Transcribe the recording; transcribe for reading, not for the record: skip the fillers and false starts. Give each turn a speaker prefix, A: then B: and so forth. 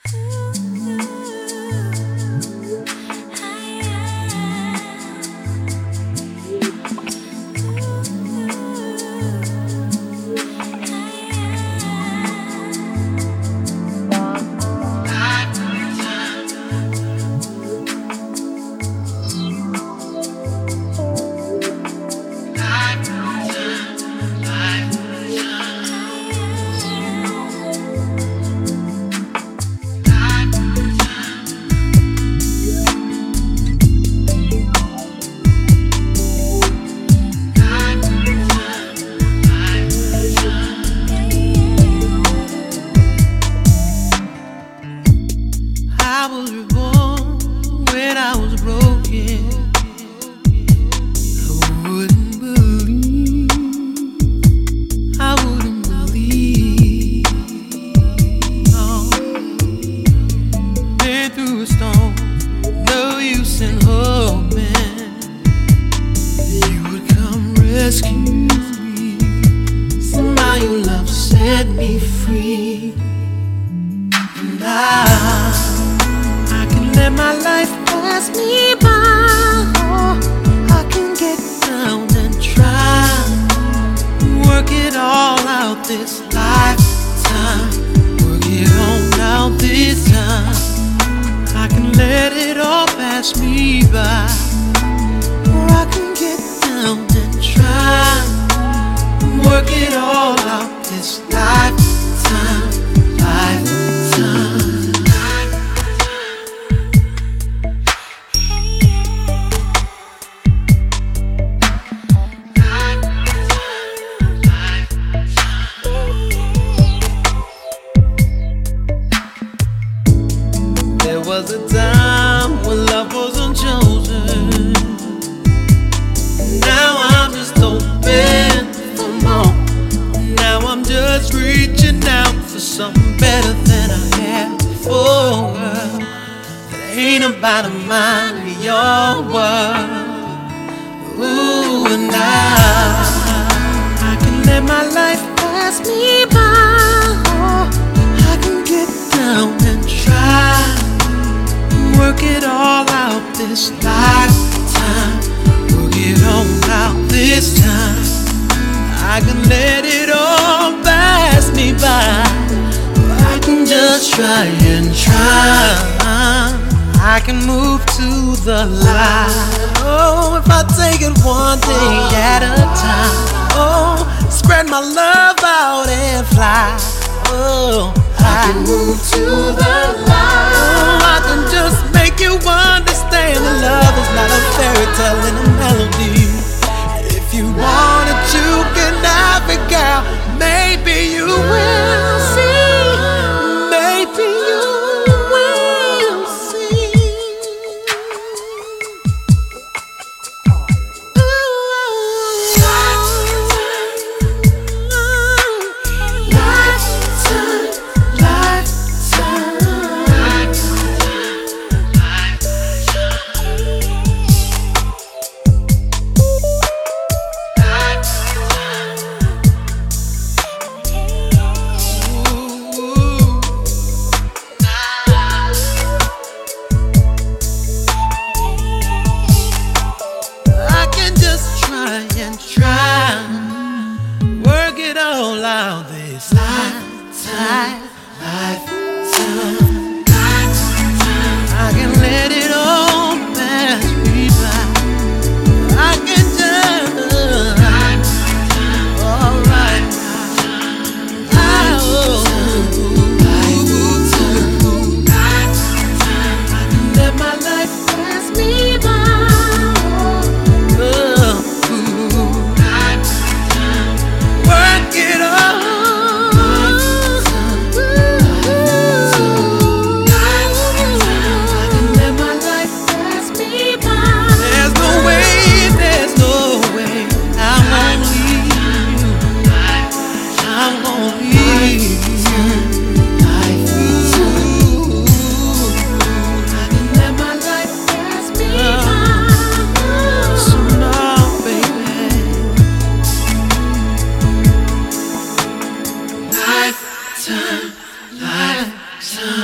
A: I was reborn when I was broken. I wouldn't believe. Oh, been through a storm, no use in hoping you would come rescue me. Somehow your love set me free, and I can let my life pass me by. Oh, I can get down and try, work it all out this lifetime, work it all out this time. I can let it all pass me by, or I can get down and try, work it all out this lifetime, lifetime. There was a time when love wasn't chosen. Now I'm just open for more. Now I'm just reaching out for something better than I had before. It ain't about a mind of your world. Ooh, and I can let my life pass me by. Oh, I can get down and try, work it all out this lifetime, work it all out this time. I can let it all pass me by, or I can just try and try. I can move to the light. Oh, if I take it one day at a time. Oh, spread my love out and fly. Oh, I can move to the light. Oh, I can just make you understand that love is not a fairy tale and a melody. If you want it, you can have it, girl. Maybe you will see. Maybe you will see. Out this lifetime, lifetime, I can let it all pass me by. I can just, alright. I can let my life pass me by. Lifetime, lifetime.